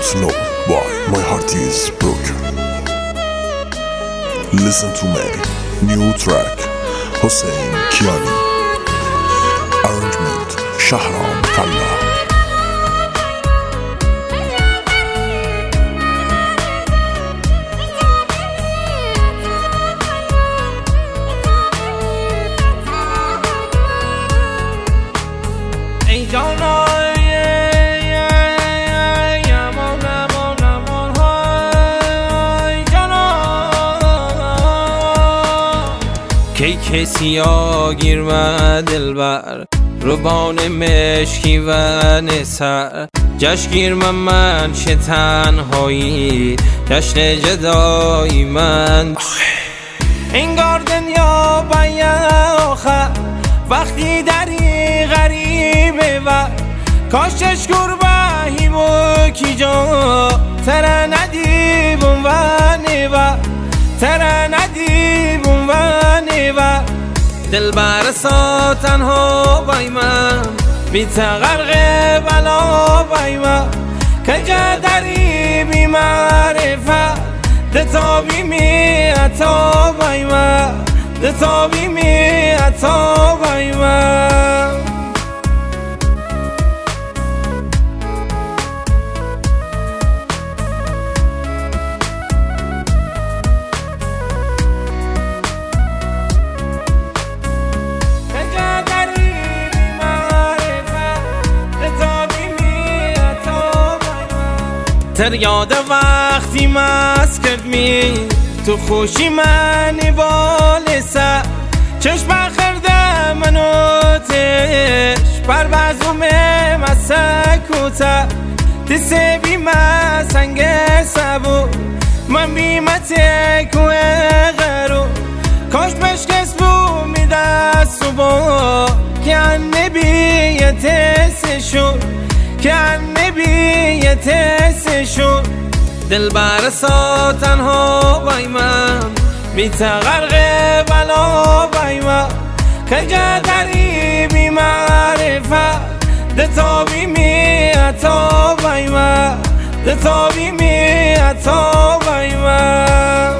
don't know why my heart is broken. Listen to me. New track Hossein Kiani. Arrangement Shahram Kalla. کی کسی آگیر و دلبر روبان مشکی و نسر جشگیر من چه تنهایی جشن جدایی من انگار دنیا باید آخر وقتی دری غریبه و کاشش گربهیم و کی جا تره ندیبون و نیوه تره ندیبون و نیوه دل برسا تنها بای من بی تغرق بلا بای من که جدری بی معرفت دتابی می عطا بای من دتابی می عطا بای من تر یاد وقتی مست کرد می تو خوشی منی بال سر چشم خرده منو تش پر بزوم مسکوته دست بیمه سنگ سبو من بیمت کوه غرو کاش بشکس بو میده صبح که نبیت سشون که نبیت سشون دل برسا تنها بای من بی تغرق بلا بای من که جدری بی معرفت دتابی می عطا بای من دتابی می عطا بای من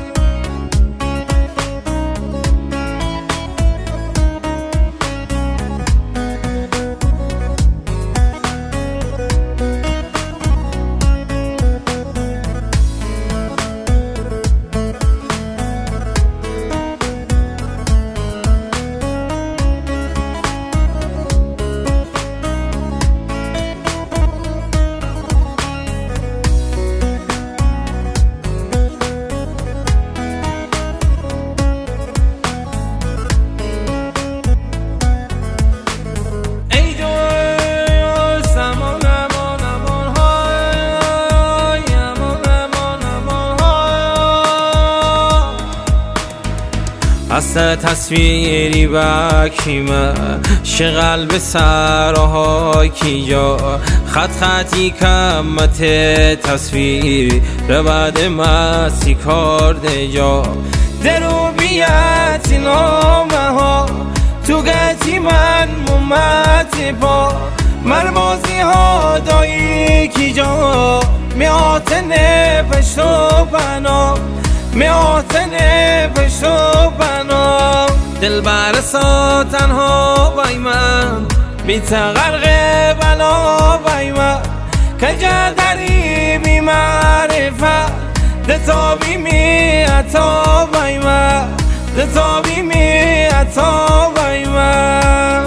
اصل تصویری بکیمه شغل به سرهای کی جا خط خطی کمت تصویر ربد مستی کارده جا درو بیتی نامه ها تو گتی من مومت با مرمازی ها دایی کی جا میاتنه پشت و بنا میاتنه پشت و بنا دل برسا تنها بای من بی تغرق بلا بای من که جدری بی معرفت دتابی می عطا بای من دتابی می عطا بای من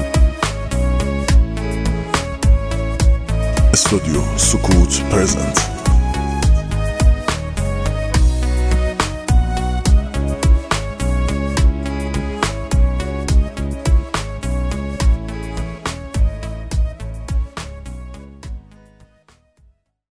استودیو سکوت پرزنت